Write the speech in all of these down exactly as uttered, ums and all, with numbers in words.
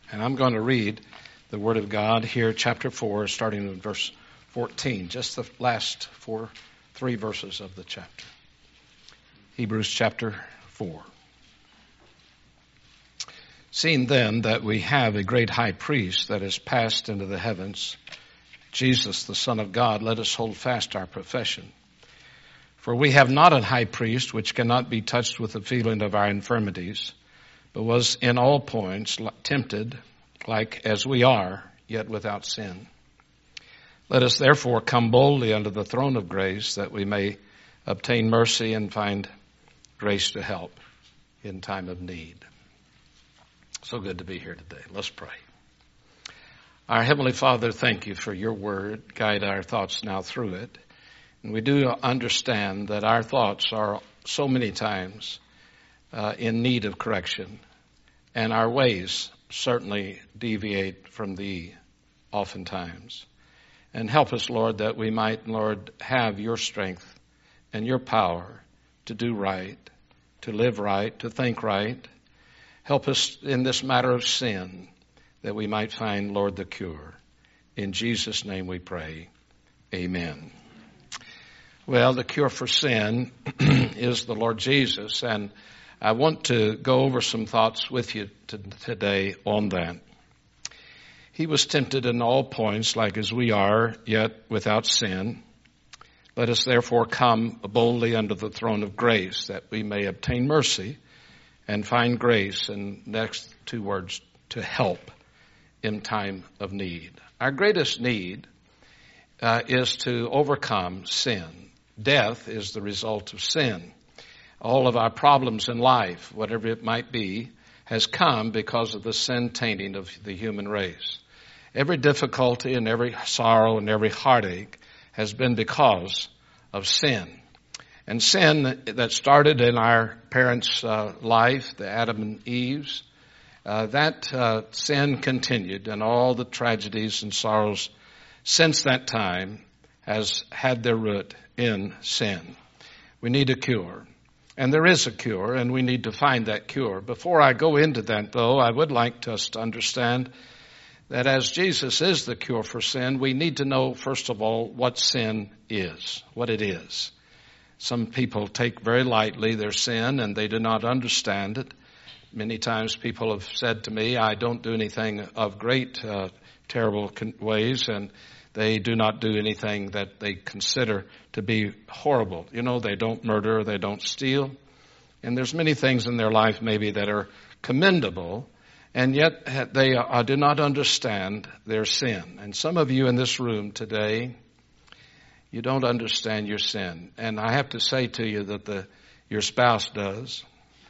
And I'm going to read the Word of God here, chapter four, starting in verse fourteen, just the last four, three verses of the chapter. Hebrews chapter four. Seeing then that we have a great high priest that is passed into the heavens, Jesus, the Son of God, let us hold fast our profession. For we have not a high priest which cannot be touched with the feeling of our infirmities, but was in all points tempted, like as we are, yet without sin. Let us therefore come boldly unto the throne of grace, that we may obtain mercy and find grace to help in time of need. So good to be here today. Let's pray. Our Heavenly Father, thank you for your word. Guide our thoughts now through it. And we do understand that our thoughts are so many times uh, in need of correction, and our ways certainly deviate from thee oftentimes. And help us, Lord, that we might, Lord, have your strength and your power to do right, to live right, to think right. Help us in this matter of sin, that we might find, Lord, the cure. In Jesus' name we pray. Amen. Well, the cure for sin is the Lord Jesus, and I want to go over some thoughts with you to, today on that. He was tempted in all points, like as we are, yet without sin. Let us therefore come boldly under the throne of grace, that we may obtain mercy and find grace, and next two words, to help in time of need. Our greatest need uh, is to overcome sin. Death is the result of sin. All of our problems in life, whatever it might be, has come because of the sin tainting of the human race. Every difficulty and every sorrow and every heartache has been because of sin. And sin that started in our parents' uh, life, the Adam and Eve's, uh, that uh, sin continued, and all the tragedies and sorrows since that time has had their root in sin. We need a cure. And there is a cure, and we need to find that cure. Before I go into that, though, I would like us to understand that as Jesus is the cure for sin, we need to know, first of all, what sin is, what it is. Some people take very lightly their sin, and they do not understand it. Many times people have said to me, I don't do anything of great, uh, terrible ways, and they do not do anything that they consider to be horrible. You know, they don't murder, they don't steal. And there's many things in their life maybe that are commendable, and yet they uh, do not understand their sin. And some of you in this room today, you don't understand your sin. And I have to say to you that the your spouse does,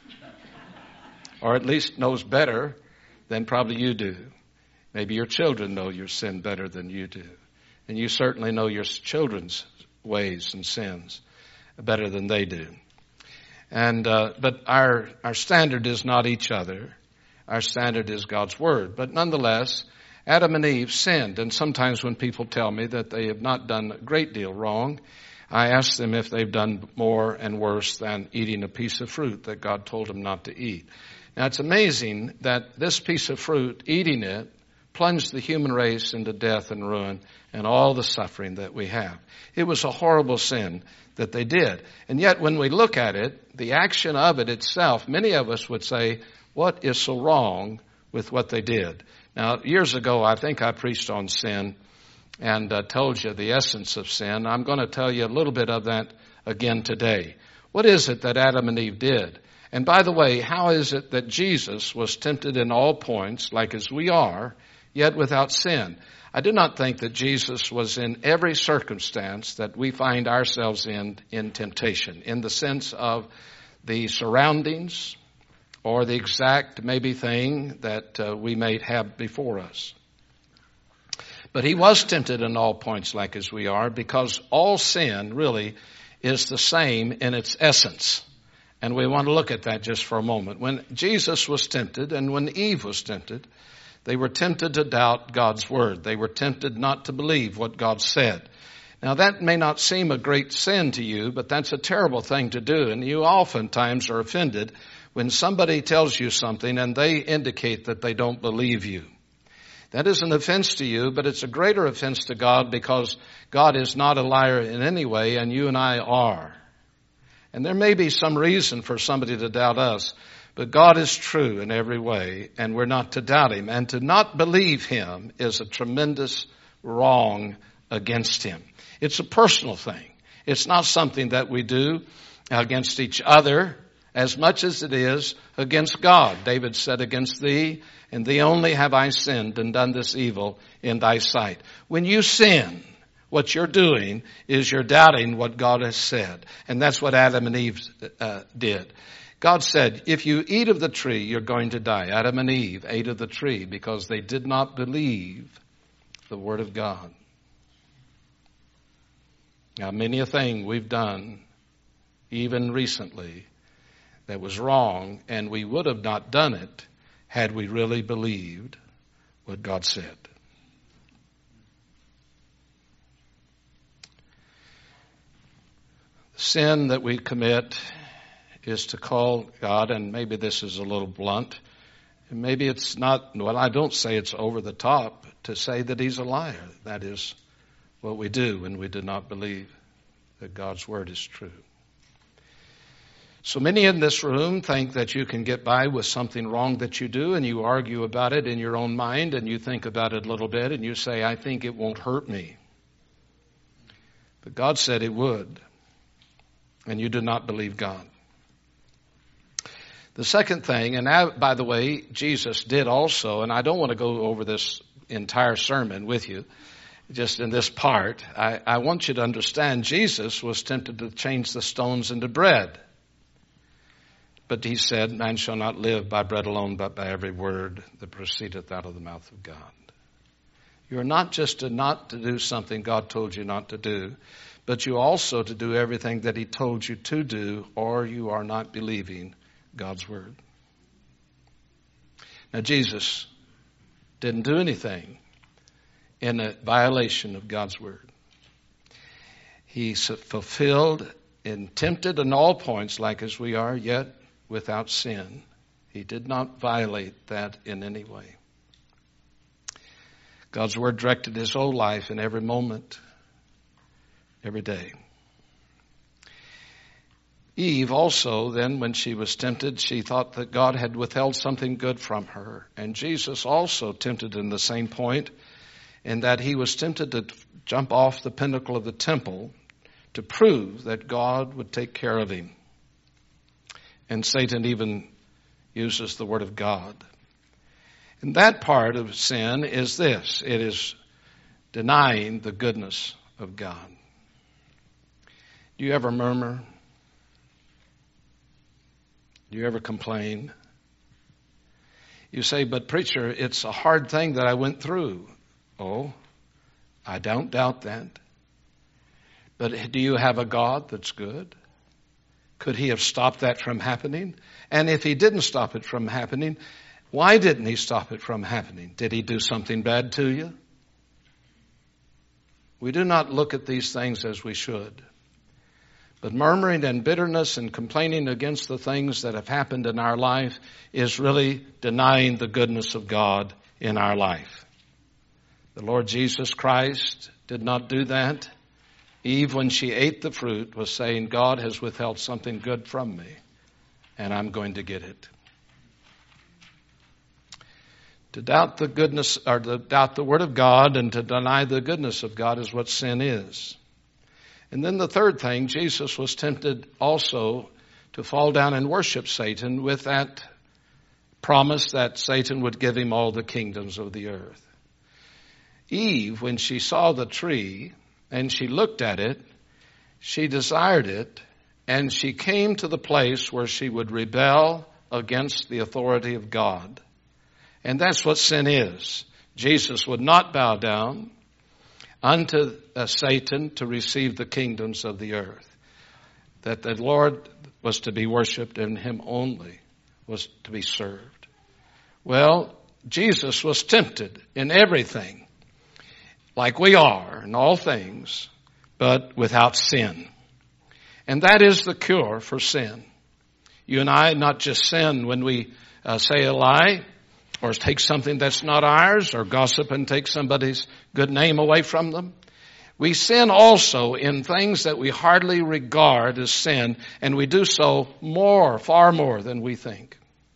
or at least knows better than probably you do. Maybe your children know your sin better than you do. And you certainly know your children's ways and sins better than they do. And uh, but our our standard is not each other. Our standard is God's Word. But nonetheless, Adam and Eve sinned. And sometimes when people tell me that they have not done a great deal wrong, I ask them if they've done more and worse than eating a piece of fruit that God told them not to eat. Now, it's amazing that this piece of fruit, eating it, plunged the human race into death and ruin and all the suffering that we have. It was a horrible sin that they did. And yet when we look at it, the action of it itself, many of us would say, what is so wrong with what they did? Now, years ago, I think I preached on sin and uh, told you the essence of sin. I'm going to tell you a little bit of that again today. What is it that Adam and Eve did? And by the way, how is it that Jesus was tempted in all points, like as we are, yet without sin? I do not think that Jesus was in every circumstance that we find ourselves in, in temptation, in the sense of the surroundings or the exact maybe thing that uh, we may have before us. But he was tempted in all points like as we are, because all sin really is the same in its essence. And we want to look at that just for a moment. When Jesus was tempted and when Eve was tempted, they were tempted to doubt God's word. They were tempted not to believe what God said. Now, that may not seem a great sin to you, but that's a terrible thing to do. And you oftentimes are offended when somebody tells you something and they indicate that they don't believe you. That is an offense to you, but it's a greater offense to God because God is not a liar in any way, and you and I are. And there may be some reason for somebody to doubt us, but God is true in every way, and we're not to doubt Him. And to not believe Him is a tremendous wrong against Him. It's a personal thing. It's not something that we do against each other as much as it is against God. David said, against thee and thee only have I sinned and done this evil in thy sight. When you sin, what you're doing is you're doubting what God has said. And that's what Adam and Eve uh, did. God said, if you eat of the tree, you're going to die. Adam and Eve ate of the tree because they did not believe the word of God. Now, many a thing we've done, even recently, that was wrong, and we would have not done it had we really believed what God said. The sin that we commit is to call God, and maybe this is a little blunt, and maybe it's not, well, I don't say it's over the top to say that He's a liar. That is what we do when we do not believe that God's word is true. So many in this room think that you can get by with something wrong that you do, and you argue about it in your own mind, and you think about it a little bit, and you say, I think it won't hurt me. But God said it would, and you do not believe God. The second thing, and I, by the way, Jesus did also, and I don't want to go over this entire sermon with you, just in this part. I, I want you to understand Jesus was tempted to change the stones into bread. But He said, man shall not live by bread alone, but by every word that proceedeth out of the mouth of God. You're not just to not to do something God told you not to do, but you also to do everything that He told you to do, or you are not believing God's word. Now, Jesus didn't do anything in a violation of God's word. He fulfilled and tempted in all points like as we are, yet without sin. He did not violate that in any way. God's word directed His whole life in every moment, every day. Eve also, then, when she was tempted, she thought that God had withheld something good from her. And Jesus also tempted in the same point, in that He was tempted to jump off the pinnacle of the temple to prove that God would take care of him. And Satan even uses the word of God. And that part of sin is this. It is denying the goodness of God. Do you ever murmur? Do you ever complain? You say, but preacher, it's a hard thing that I went through. Oh, I don't doubt that. But do you have a God that's good? Could He have stopped that from happening? And if He didn't stop it from happening, why didn't He stop it from happening? Did He do something bad to you? We do not look at these things as we should. But murmuring and bitterness and complaining against the things that have happened in our life is really denying the goodness of God in our life. The Lord Jesus Christ did not do that. Eve, when she ate the fruit, was saying, God has withheld something good from me, and I'm going to get it. To doubt the goodness, or to doubt the word of God and to deny the goodness of God is what sin is. And then the third thing, Jesus was tempted also to fall down and worship Satan with that promise that Satan would give him all the kingdoms of the earth. Eve, when she saw the tree and she looked at it, she desired it, and she came to the place where she would rebel against the authority of God. And that's what sin is. Jesus would not bow down unto uh, Satan to receive the kingdoms of the earth. That the Lord was to be worshipped and Him only was to be served. Well, Jesus was tempted in everything, like we are in all things, but without sin. And that is the cure for sin. You and I not just sin when we uh, say a lie or take something that's not ours or gossip and take somebody's good name away from them. We sin also in things that we hardly regard as sin, and we do so more, far more than we think.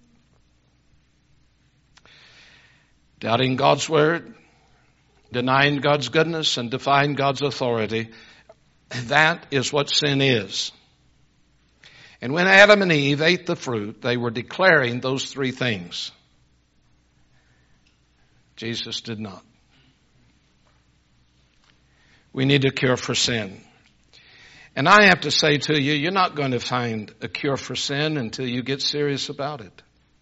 Doubting God's word, denying God's goodness, and defying God's authority, that is what sin is. And when Adam and Eve ate the fruit, they were declaring those three things. Jesus did not. We need a cure for sin. And I have to say to you, you're not going to find a cure for sin until you get serious about it.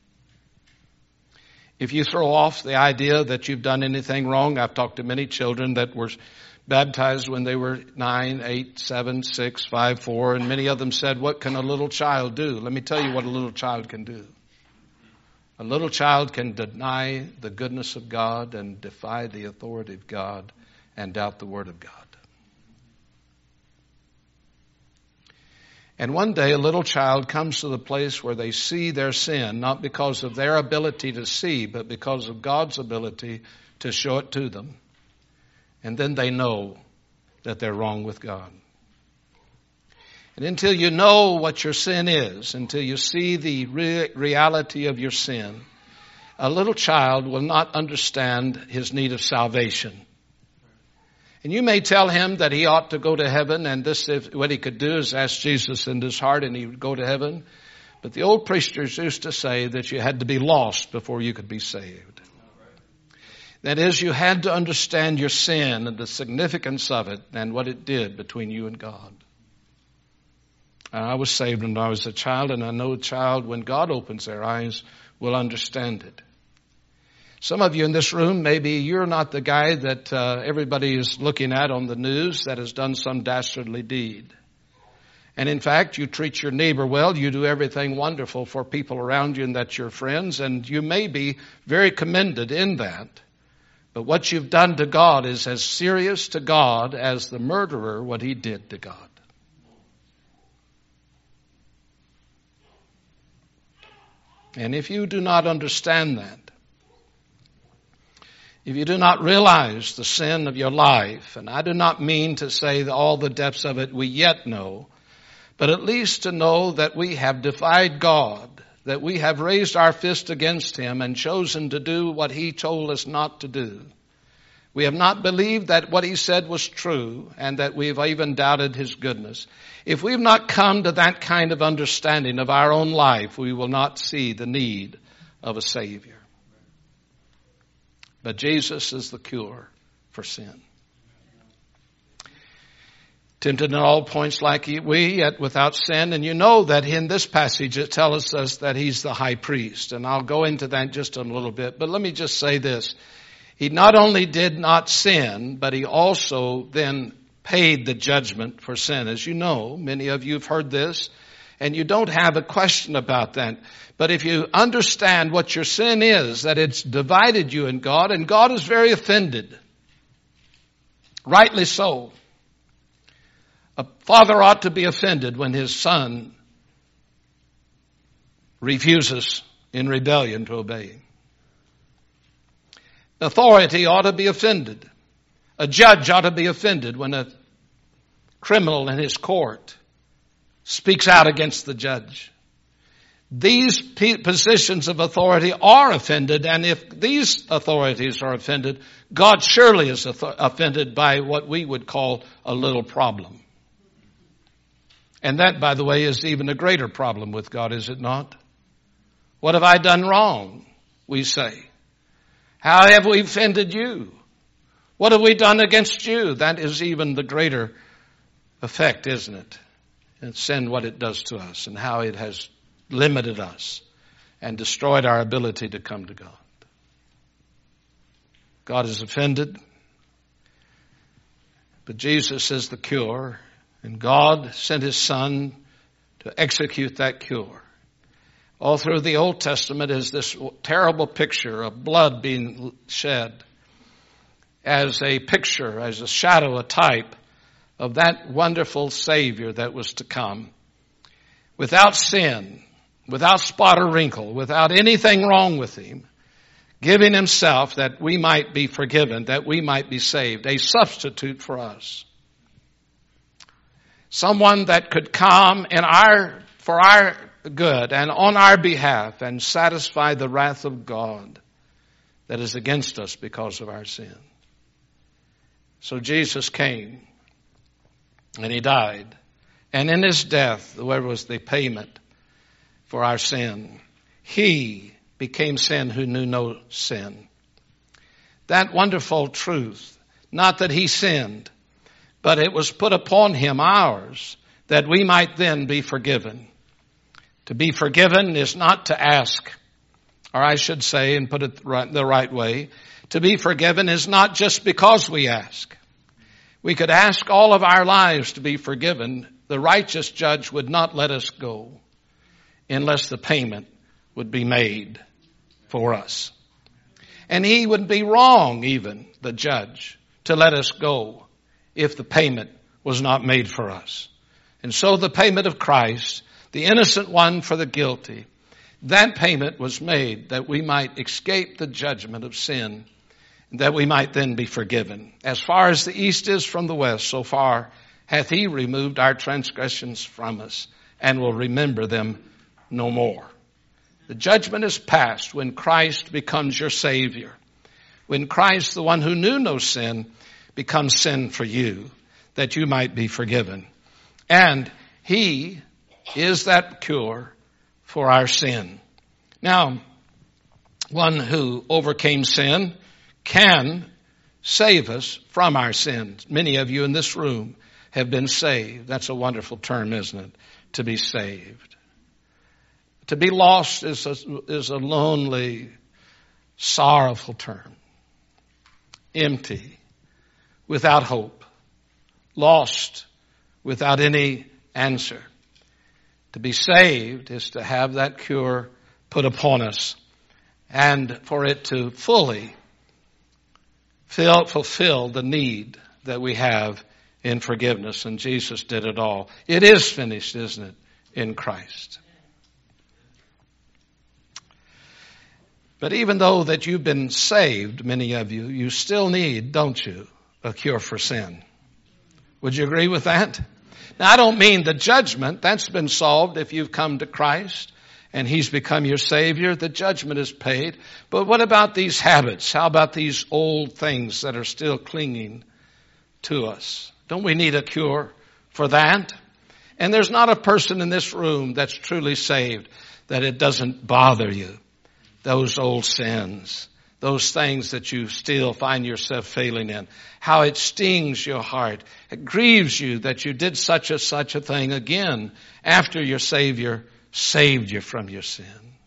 If you throw off the idea that you've done anything wrong, I've talked to many children that were baptized when they were nine, eight, seven, six, five, four, and many of them said, what can a little child do? Let me tell you what a little child can do. A little child can deny the goodness of God and defy the authority of God and doubt the Word of God. And one day a little child comes to the place where they see their sin, not because of their ability to see, but because of God's ability to show it to them. And then they know that they're wrong with God. And until you know what your sin is, until you see the re- reality of your sin, a little child will not understand his need of salvation. And you may tell him that he ought to go to heaven, and this, if, what he could do is ask Jesus in his heart and he would go to heaven. But the old preachers used to say that you had to be lost before you could be saved. That is, you had to understand your sin and the significance of it and what it did between you and God. I was saved when I was a child, and I know a child, when God opens their eyes, will understand it. Some of you in this room, maybe you're not the guy that uh, everybody is looking at on the news that has done some dastardly deed. And in fact, you treat your neighbor well. You do everything wonderful for people around you and that's your friends. And you may be very commended in that. But what you've done to God is as serious to God as the murderer, what he did to God. And if you do not understand that, if you do not realize the sin of your life, and I do not mean to say that all the depths of it we yet know, but at least to know that we have defied God, that we have raised our fist against him and chosen to do what he told us not to do. We have not believed that what he said was true, and that we've even doubted his goodness. If we've not come to that kind of understanding of our own life, we will not see the need of a Savior. But Jesus is the cure for sin. Tempted in all points like we, yet without sin. And you know that in this passage it tells us that he's the high priest. And I'll go into that just a little bit. But let me just say this. He not only did not sin, but he also then paid the judgment for sin. As you know, many of you have heard this, and you don't have a question about that. But if you understand what your sin is, that it's divided you and God, and God is very offended. Rightly so. A father ought to be offended when his son refuses in rebellion to obey him. Authority ought to be offended. A judge ought to be offended when a criminal in his court speaks out against the judge. These positions of authority are offended, and if these authorities are offended, God surely is offended by what we would call a little problem. And that, by the way, is even a greater problem with God, is it not? What have I done wrong, we say. How have we offended you? What have we done against you? That is even the greater effect, isn't it? And sin, what it does to us and how it has limited us and destroyed our ability to come to God. God is offended, but Jesus is the cure, and God sent his Son to execute that cure. All through the Old Testament is this terrible picture of blood being shed as a picture, as a shadow, a type of that wonderful Savior that was to come without sin, without spot or wrinkle, without anything wrong with him, giving himself that we might be forgiven, that we might be saved, a substitute for us. Someone that could come in our, for our good and on our behalf and satisfy the wrath of God that is against us because of our sin. So Jesus came and he died. And in his death, where was the payment for our sin? He became sin who knew no sin. That wonderful truth, not that he sinned, but it was put upon him, ours, that we might then be forgiven. To be forgiven is not to ask, or I should say, and put it the right way, to be forgiven is not just because we ask. We could ask all of our lives to be forgiven. The righteous judge would not let us go unless the payment would be made for us. And he would be wrong, even the judge, to let us go if the payment was not made for us. And so the payment of Christ, the innocent one for the guilty, that payment was made that we might escape the judgment of sin, that we might then be forgiven. As far as the east is from the west, so far hath he removed our transgressions from us, and will remember them no more. The judgment is past when Christ becomes your Savior. When Christ, the one who knew no sin, becomes sin for you, that you might be forgiven. And he is that cure for our sin. Now, one who overcame sin can save us from our sins. Many of you in this room have been saved. That's a wonderful term, isn't it? To be saved. To be lost is a, is a lonely, sorrowful term. Empty, without hope. Lost, without any answer. To be saved is to have that cure put upon us, and for it to fully fill, fulfill the need that we have in forgiveness. And Jesus did it all. It is finished, isn't it, in Christ. But even though that you've been saved, many of you, you still need, don't you, a cure for sin. Would you agree with that? Now, I don't mean the judgment. That's been solved if you've come to Christ and he's become your Savior. The judgment is paid. But what about these habits? How about these old things that are still clinging to us? Don't we need a cure for that? And there's not a person in this room that's truly saved that it doesn't bother you. Those old sins, those things that you still find yourself failing in, how it stings your heart. It grieves you that you did such a such a thing again after your Savior saved you from your sin.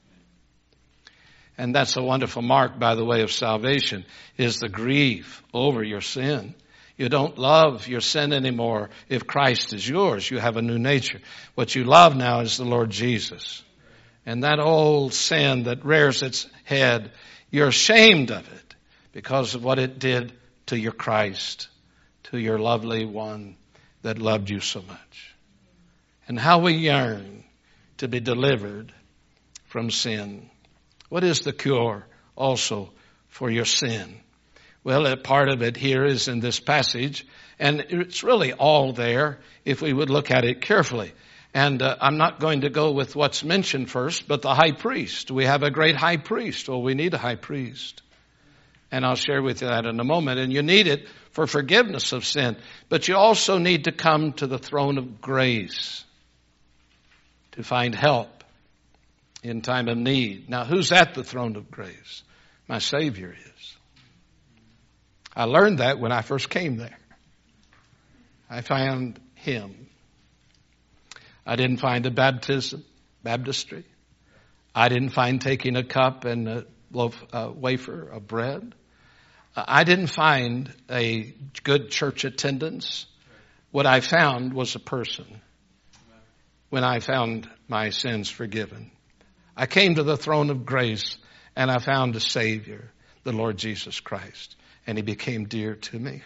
And that's a wonderful mark, by the way, of salvation, is the grief over your sin. You don't love your sin anymore if Christ is yours. You have a new nature. What you love now is the Lord Jesus. And that old sin that rears its head, you're ashamed of it because of what it did to your Christ, to your lovely one that loved you so much. And how we yearn to be delivered from sin. What is the cure also for your sin? Well, a part of it here is in this passage, and it's really all there if we would look at it carefully. And uh, I'm not going to go with what's mentioned first, but the high priest. We have a great high priest. Well, we need a high priest. And I'll share with you that in a moment. And you need it for forgiveness of sin. But you also need to come to the throne of grace to find help in time of need. Now, who's at the throne of grace? My Savior is. I learned that when I first came there. I found him. I didn't find a baptism, baptistry. I didn't find taking a cup and a loaf, a wafer of bread. I didn't find a good church attendance. What I found was a person. When I found my sins forgiven, I came to the throne of grace and I found a Savior, the Lord Jesus Christ, and he became dear to me.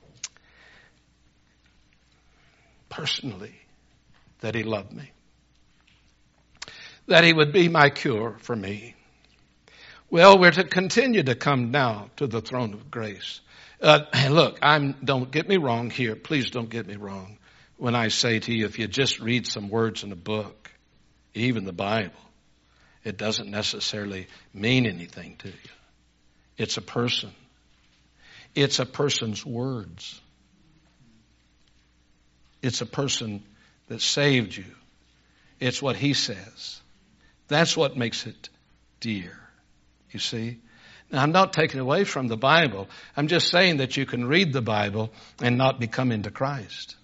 Personally, that he loved me. that he would be my cure for me. Well, we're to continue to come now to the throne of grace. Uh, look, I'm, don't get me wrong here. Please don't get me wrong when I say to you, if you just read some words in a book, even the Bible, it doesn't necessarily mean anything to you. It's a person. It's a person's words. It's a person that saved you. It's what he says. That's what makes it dear. You see? Now, I'm not taking away from the Bible. I'm just saying that you can read the Bible and not become into Christ.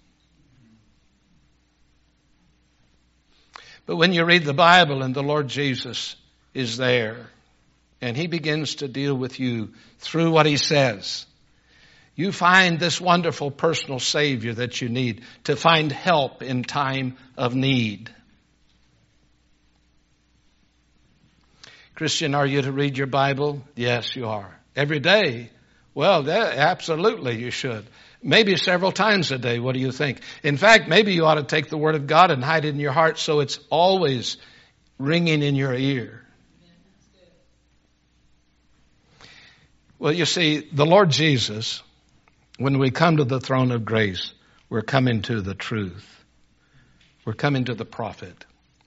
But when you read the Bible and the Lord Jesus is there and he begins to deal with you through what he says, you find this wonderful personal Savior that you need to find help in time of need. Christian, are you to read your Bible? Yes, you are. Every day? Well, that, absolutely you should. Maybe several times a day. What do you think? In fact, maybe you ought to take the Word of God and hide it in your heart so it's always ringing in your ear. Well, you see, the Lord Jesus, when we come to the throne of grace, we're coming to the truth. We're coming to the prophet.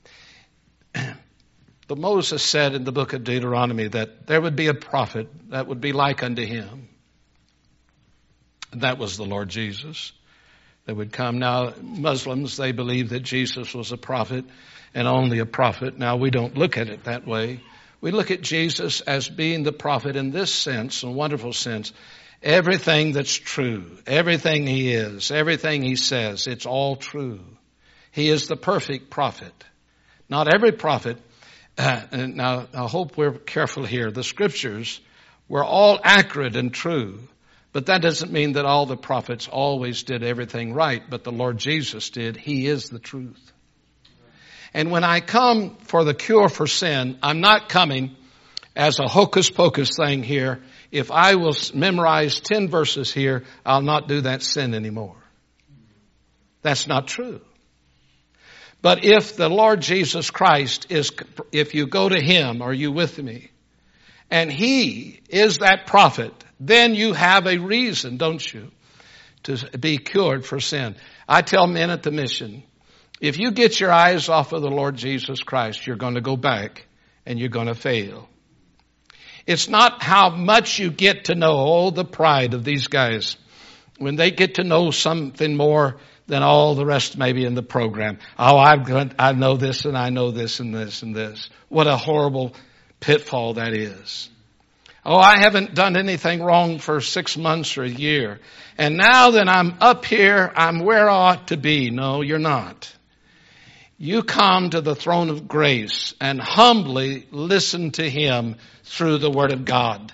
But Moses said in the book of Deuteronomy that there would be a prophet that would be like unto him. And that was the Lord Jesus that would come. Now, Muslims, they believe that Jesus was a prophet and only a prophet. Now, we don't look at it that way. We look at Jesus as being the prophet in this sense, a wonderful sense. Everything that's true, everything he is, everything he says, it's all true. He is the perfect prophet. Not every prophet. Uh, and now, I hope we're careful here. The scriptures were all accurate and true, but that doesn't mean that all the prophets always did everything right, but the Lord Jesus did. He is the truth. And when I come for the cure for sin, I'm not coming as a hocus pocus thing here. If I will memorize ten verses here, I'll not do that sin anymore. That's not true. But if the Lord Jesus Christ is, if you go to him, are you with me? And he is that prophet, then you have a reason, don't you, to be cured for sin. I tell men at the mission, if you get your eyes off of the Lord Jesus Christ, you're going to go back and you're going to fail. It's not how much you get to know, oh, the pride of these guys. When they get to know something more than all the rest maybe in the program. Oh, I've got, I know this and I know this and this and this. What a horrible pitfall that is. Oh, I haven't done anything wrong for six months or a year. And now that I'm up here, I'm where I ought to be. No, you're not. You come to the throne of grace and humbly listen to him through the Word of God.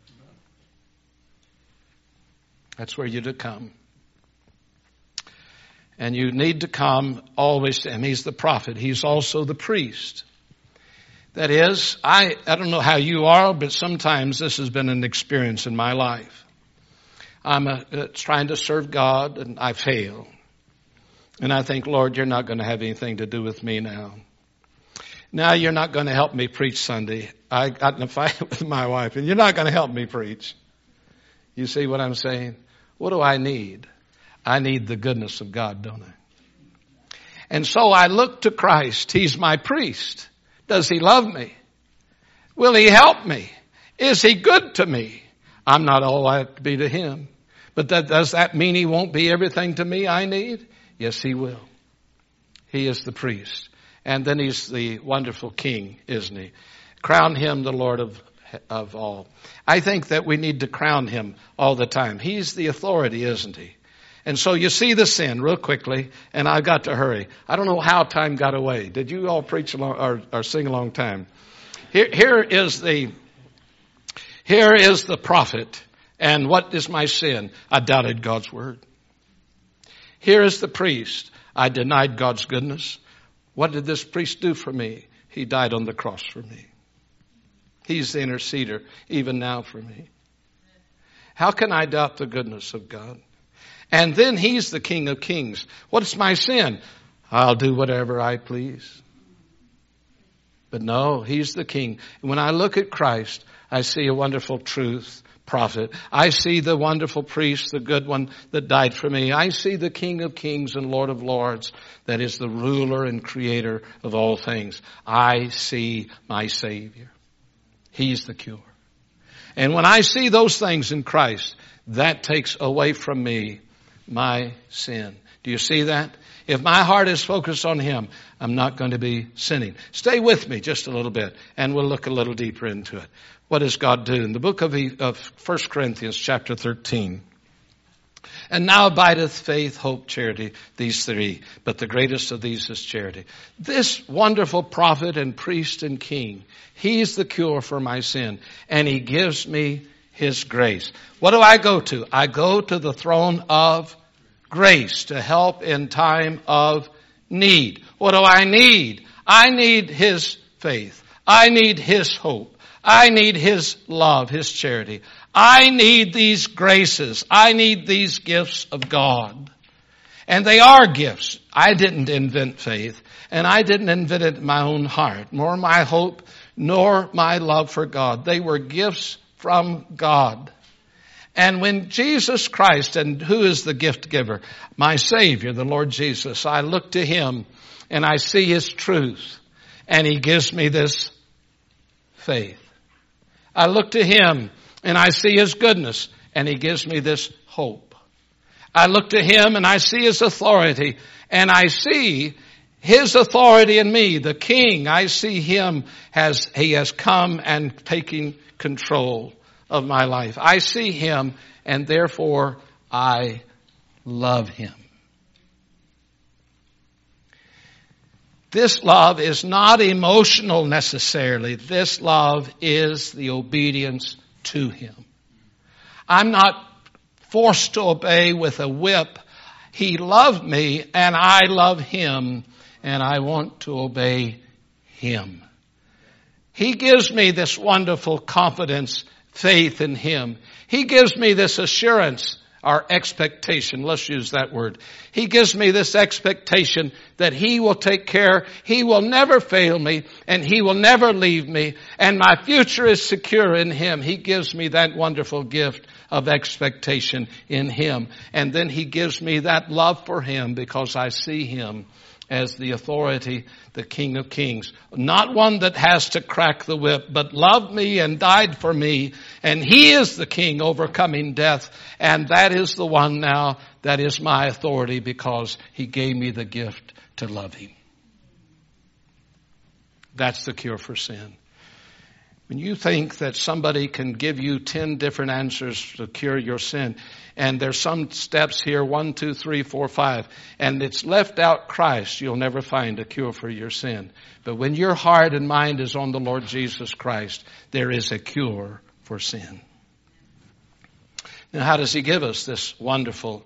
That's where you're to come. And you need to come always to him. He's the prophet. He's also the priest. That is, I, I don't know how you are, but sometimes this has been an experience in my life. I'm a, uh, trying to serve God and I fail. And I think, Lord, you're not going to have anything to do with me now. Now you're not going to help me preach Sunday. I got in a fight with my wife and you're not going to help me preach. You see what I'm saying? What do I need? I need the goodness of God, don't I? And so I look to Christ. He's my priest. Does he love me? Will he help me? Is he good to me? I'm not all I have to be to him. But that, does that mean he won't be everything to me I need? Yes, he will. He is the priest. And then he's the wonderful king, isn't he? Crown him the Lord of, of all. I think that we need to crown him all the time. He's the authority, isn't he? And so you see the sin real quickly, and I've got to hurry. I don't know how time got away. Did you all preach along or, or sing a long time? Here, here is the, here is the prophet. And what is my sin? I doubted God's word. Here is the priest. I denied God's goodness. What did this priest do for me? He died on the cross for me. He's the interceder even now for me. How can I doubt the goodness of God? And then he's the King of Kings. What's my sin? I'll do whatever I please. But no, He's the King. When I look at Christ, I see a wonderful truth prophet. I see the wonderful priest, the good one that died for me. I see the King of Kings and Lord of Lords that is the ruler and creator of all things. I see my Savior. He's the cure. And when I see those things in Christ, that takes away from me my sin. Do you see that? If my heart is focused on Him, I'm not going to be sinning. Stay with me just a little bit, and we'll look a little deeper into it. What does God do? In the book of, of First Corinthians chapter thirteen. And now abideth faith, hope, charity, these three. But the greatest of these is charity. This wonderful prophet and priest and king, He's the cure for my sin. And He gives me His grace. What do I go to? I go to the throne of grace to help in time of need. What do I need? I need His faith. I need His hope. I need His love, His charity. I need these graces. I need these gifts of God. And they are gifts. I didn't invent faith, and I didn't invent it in my own heart, nor my hope, nor my love for God. They were gifts from God. And when Jesus Christ, and who is the gift giver? My Savior, the Lord Jesus. I look to Him and I see His truth, and He gives me this faith. I look to Him and I see His goodness, and He gives me this hope. I look to Him and I see His authority, and I see His authority in me, the King. I see Him as He has come and taken control of my life. I see Him, and therefore I love Him. This love is not emotional necessarily. This love is the obedience to Him. I'm not forced to obey with a whip. He loved me and I love Him, and I want to obey Him. He gives me this wonderful confidence, faith in Him. He gives me this assurance, our expectation. Let's use that word. He gives me this expectation that He will take care. He will never fail me, and He will never leave me, and my future is secure in Him. He gives me that wonderful gift of expectation in Him. And then He gives me that love for Him because I see Him as the authority, the King of Kings. Not one that has to crack the whip, but loved me and died for me. And He is the King overcoming death. And that is the one now that is my authority because He gave me the gift to love Him. That's the cure for sin. When you think that somebody can give you ten different answers to cure your sin, and there's some steps here, one, two, three, four, five, and it's left out Christ, you'll never find a cure for your sin. But when your heart and mind is on the Lord Jesus Christ, there is a cure for sin. Now, how does He give us this wonderful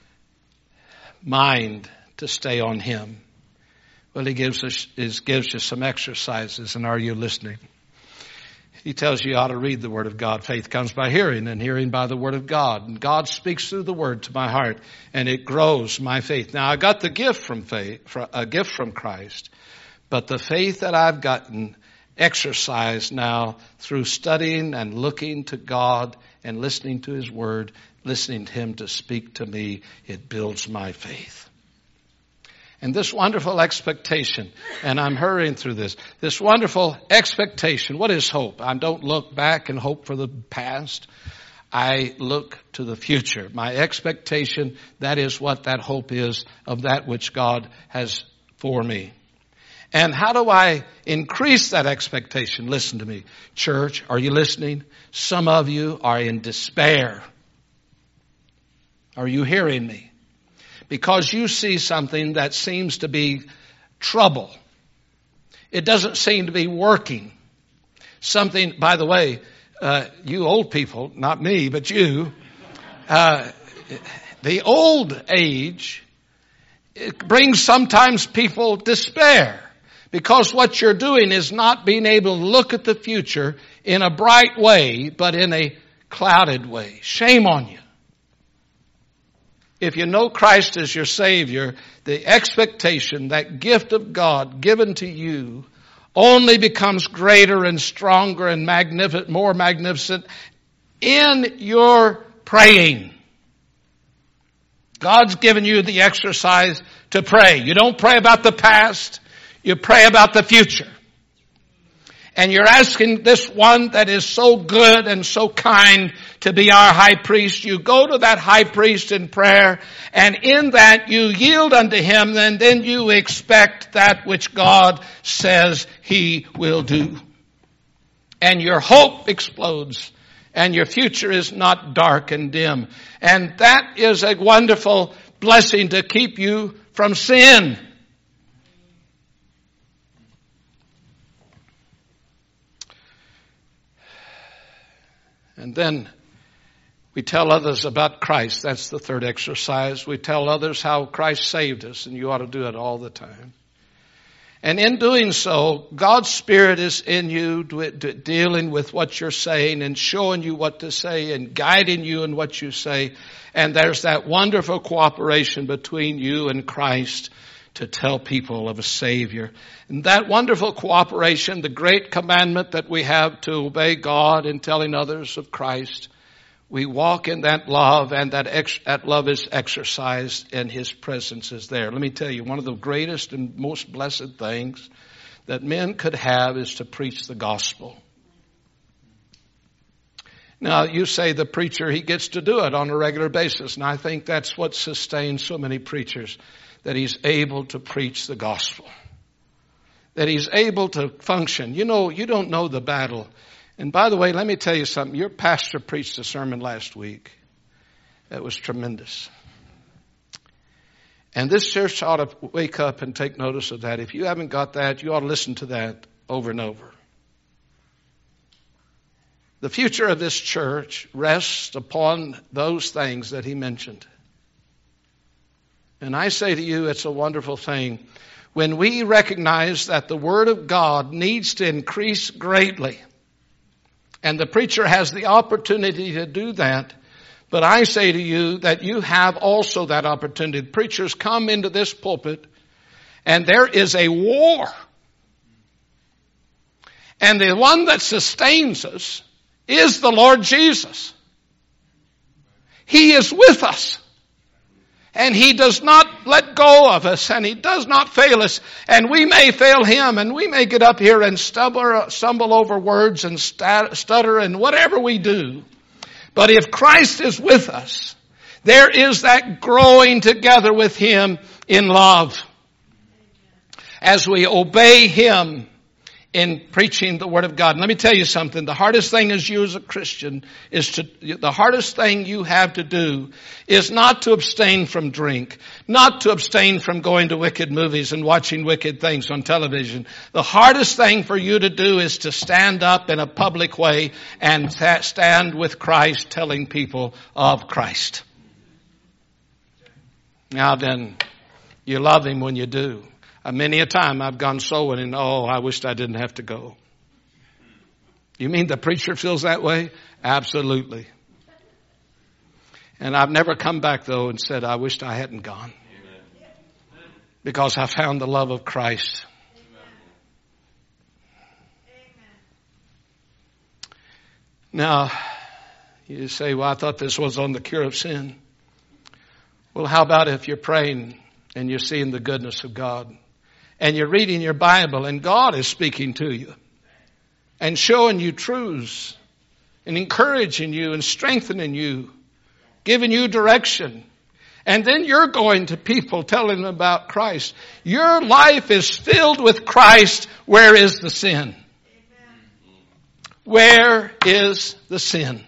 mind to stay on Him? Well, He gives us, is, gives you some exercises, and are you listening? He tells you how to read the Word of God. Faith comes by hearing, and hearing by the Word of God. And God speaks through the Word to my heart, and it grows my faith. Now, I got the gift from faith, a gift from Christ, but the faith that I've gotten exercised now through studying and looking to God and listening to His Word, listening to Him to speak to me, it builds my faith. And this wonderful expectation, and I'm hurrying through this, this wonderful expectation, what is hope? I don't look back and hope for the past. I look to the future. My expectation, that is what that hope is of that which God has for me. And how do I increase that expectation? Listen to me. Church, are you listening? Some of you are in despair. Are you hearing me? Because you see something that seems to be trouble. It doesn't seem to be working. Something, by the way, uh, you old people, not me, but you, uh, the old age, it brings sometimes people despair. Because what you're doing is not being able to look at the future in a bright way, but in a clouded way. Shame on you. If you know Christ as your Savior, the expectation, that gift of God given to you only becomes greater and stronger and magnificent, more magnificent in your praying. God's given you the exercise to pray. You don't pray about the past. You pray about the future. And you're asking this one that is so good and so kind to be our high priest. You go to that high priest in prayer, and in that you yield unto him, and then you expect that which God says he will do. And your hope explodes, and your future is not dark and dim. And that is a wonderful blessing to keep you from sin. And then we tell others about Christ. That's the third exercise. We tell others how Christ saved us, and you ought to do it all the time. And in doing so, God's Spirit is in you, dealing with what you're saying and showing you what to say and guiding you in what you say. And there's that wonderful cooperation between you and Christ to tell people of a Savior. And that wonderful cooperation, the great commandment that we have to obey God in telling others of Christ, we walk in that love, and that, ex- that love is exercised and His presence is there. Let me tell you, one of the greatest and most blessed things that men could have is to preach the gospel. Now, you say the preacher, he gets to do it on a regular basis, and I think that's what sustains so many preachers, that he's able to preach the gospel, that he's able to function. You know, you don't know the battle. And by the way, let me tell you something. Your pastor preached a sermon last week that was tremendous. And this church ought to wake up and take notice of that. If you haven't got that, you ought to listen to that over and over. The future of this church rests upon those things that he mentioned. And I say to you, it's a wonderful thing. When we recognize that the Word of God needs to increase greatly, and the preacher has the opportunity to do that, but I say to you that you have also that opportunity. Preachers come into this pulpit, and there is a war. And the one that sustains us is the Lord Jesus. He is with us. And He does not let go of us, and He does not fail us. And we may fail Him, and we may get up here and stumble, stumble over words and stutter and whatever we do. But if Christ is with us, there is that growing together with Him in love as we obey Him in preaching the Word of God. And let me tell you something. The hardest thing as you as a Christian is to, the hardest thing you have to do is not to abstain from drink, not to abstain from going to wicked movies and watching wicked things on television. The hardest thing for you to do is to stand up in a public way and stand with Christ, telling people of Christ. Now then, you love Him when you do. Uh, many a time I've gone sowing and, oh, I wished I didn't have to go. You mean the preacher feels that way? Absolutely. And I've never come back, though, and said, I wished I hadn't gone. Amen. Because I found the love of Christ. Amen. Now, you say, well, I thought this was on the cure of sin. Well, how about if you're praying and you're seeing the goodness of God? And you're reading your Bible and God is speaking to you and showing you truths and encouraging you and strengthening you, giving you direction. And then you're going to people telling them about Christ. Your life is filled with Christ. Where is the sin? Amen. Where is the sin? Amen.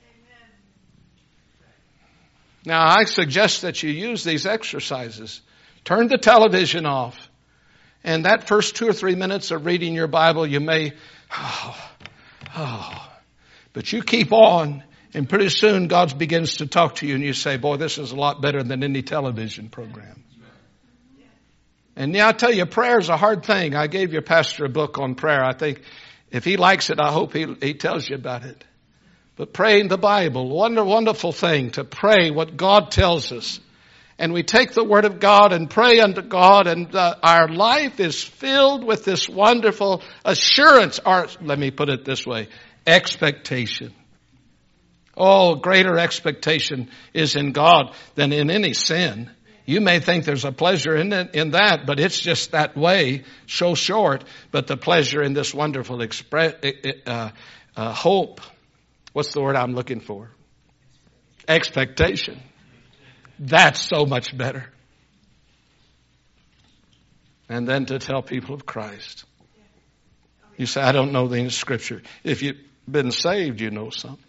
Now, I suggest that you use these exercises. Turn the television off. And that first two or three minutes of reading your Bible, you may, oh, oh. But you keep on, and pretty soon God begins to talk to you, and you say, boy, this is a lot better than any television program. And yeah, I tell you, prayer is a hard thing. I gave your pastor a book on prayer. I think if he likes it, I hope he, he tells you about it. But praying the Bible, wonder, wonderful thing to pray what God tells us And we take the Word of God and pray unto God, and uh, our life is filled with this wonderful assurance, or let me put it this way, expectation. Oh, greater expectation is in God than in any sin. You may think there's a pleasure in it, in that, but it's just that way, so short. But the pleasure in this wonderful express, uh, uh, hope, what's the word I'm looking for? Expectation. That's so much better. And then to tell people of Christ. You say, I don't know the Scripture. If you've been saved, you know something.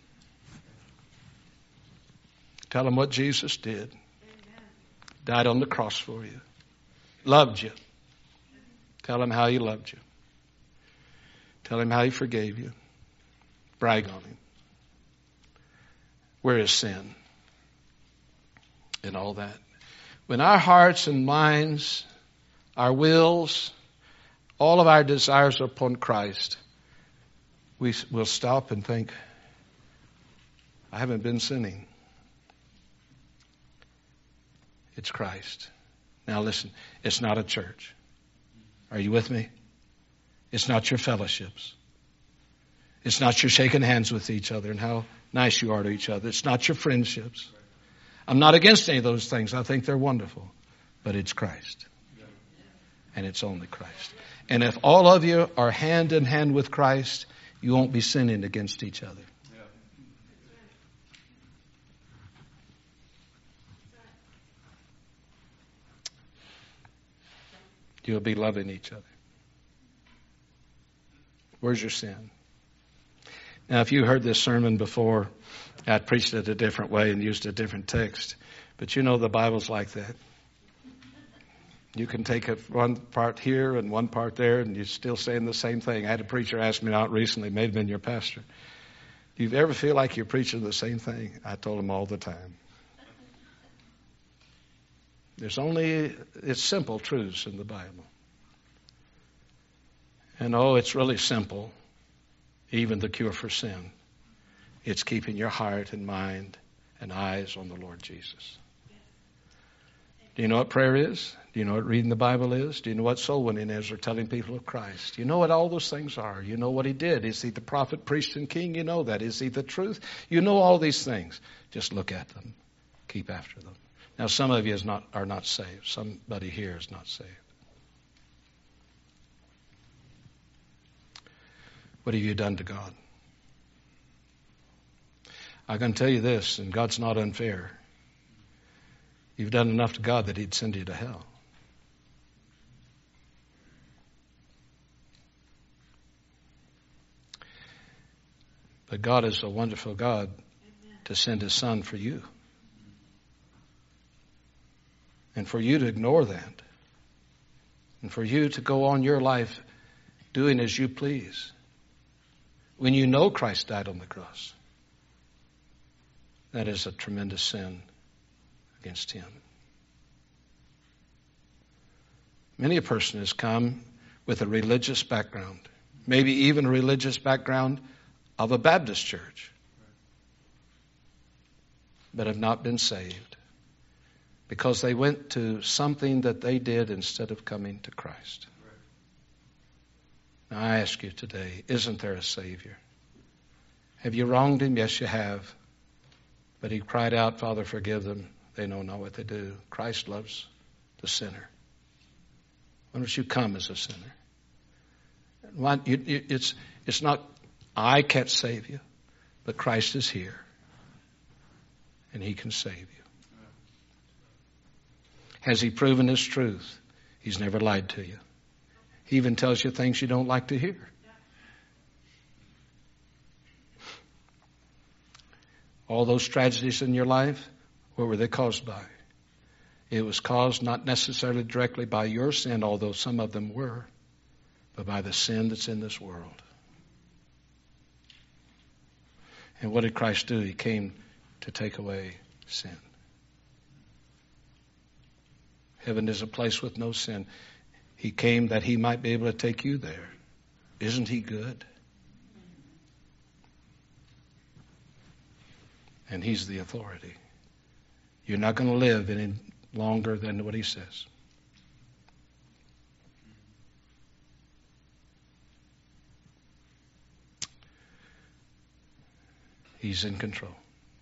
Tell them what Jesus did. Died on the cross for you. Loved you. Tell him how he loved you. Tell him how he forgave you. Brag on him. Where is sin? And all that. When our hearts and minds, our wills, all of our desires are upon Christ, we will stop and think, I haven't been sinning. It's Christ. Now listen, it's not a church. Are you with me? It's not your fellowships. It's not your shaking hands with each other and how nice you are to each other. It's not your friendships. I'm not against any of those things. I think they're wonderful. But it's Christ. And it's only Christ. And if all of you are hand in hand with Christ, you won't be sinning against each other. You'll be loving each other. Where's your sin? Now, if you heard this sermon before, I preached it a different way and used a different text. But you know the Bible's like that. You can take a, one part here and one part there, and you're still saying the same thing. I had a preacher ask me out recently, may have been your pastor. Do you ever feel like you're preaching the same thing? I told him all the time. There's only, it's simple truths in the Bible. And oh, it's really simple. Even the cure for sin. It's keeping your heart and mind and eyes on the Lord Jesus. Do you know what prayer is? Do you know what reading the Bible is? Do you know what soul winning is, or telling people of Christ? You know what all those things are. You know what he did. Is he the prophet, priest, and king? You know that. Is he the truth? You know all these things. Just look at them. Keep after them. Now, some of you is not, are not saved. Somebody here is not saved. What have you done to God? I can tell you this, and God's not unfair. You've done enough to God that he'd send you to hell. But God is a wonderful God to send his Son for you. And for you to ignore that. And for you to go on your life doing as you please. When you know Christ died on the cross. That is a tremendous sin against him. Many a person has come with a religious background. Maybe even a religious background of a Baptist church. But have not been saved. Because they went to something that they did instead of coming to Christ. Now I ask you today, isn't there a Savior? Have you wronged him? Yes, you have. But he cried out, Father, forgive them. They know not what they do. Christ loves the sinner. Why don't you come as a sinner? Why, you, you, it's, it's not, I can't save you, but Christ is here. And he can save you. Has he proven his truth? He's never lied to you. He even tells you things you don't like to hear. All those tragedies in your life, what were they caused by? It was caused not necessarily directly by your sin, although some of them were, but by the sin that's in this world. And what did Christ do? He came to take away sin. Heaven is a place with no sin. He came that he might be able to take you there. Isn't he good? And he's the authority. You're not going to live in longer than what he says. He's in control.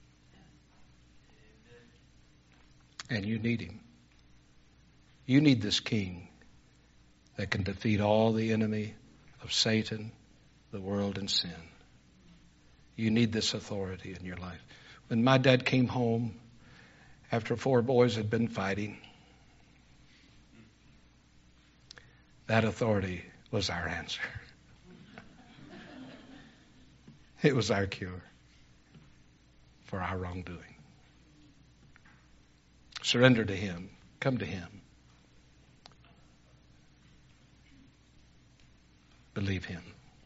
And you need him. You need this king that can defeat all the enemy of Satan, the world, and sin. You need this authority in your life. When my dad came home after four boys had been fighting, that authority was our answer. It was our cure for our wrongdoing. Surrender to him. Come to him. Believe him.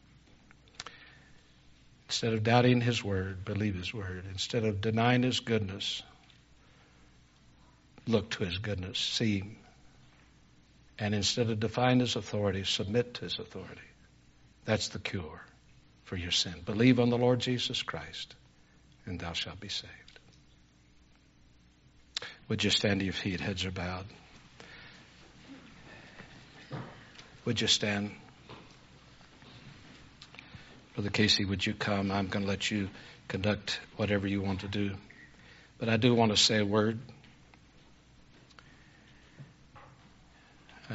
Instead of doubting his word, believe his word. Instead of denying his goodness, look to his goodness. See him. And instead of defying his authority, submit to his authority. That's the cure for your sin. Believe on the Lord Jesus Christ, and thou shalt be saved. Would you stand to your feet? Heads are bowed. Would you stand? Brother Casey, would you come? I'm going to let you conduct whatever you want to do. But I do want to say a word. Uh,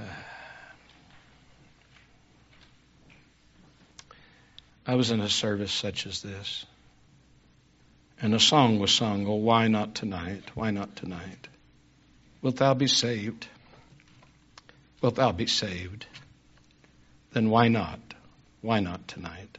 I was in a service such as this. And a song was sung, oh, why not tonight? Why not tonight? Wilt thou be saved? Wilt thou be saved? Then why not? Why not tonight?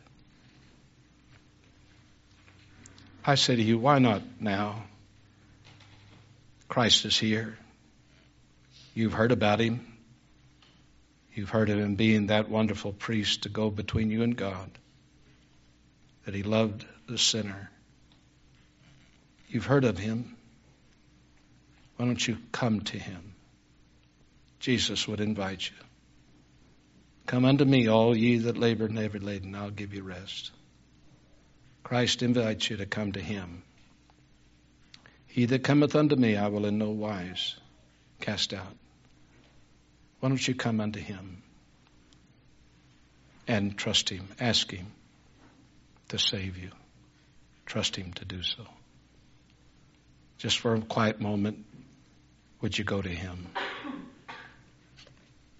I say to you, why not now? Christ is here. You've heard about him. You've heard of him being that wonderful priest to go between you and God. That he loved the sinner. You've heard of him. Why don't you come to him? Jesus would invite you. Come unto me, all ye that labor and heavy laden, I'll give you rest. Christ invites you to come to him. He that cometh unto me, I will in no wise cast out. Why don't you come unto him and trust him, ask him to save you. Trust him to do so. Just for a quiet moment, would you go to him?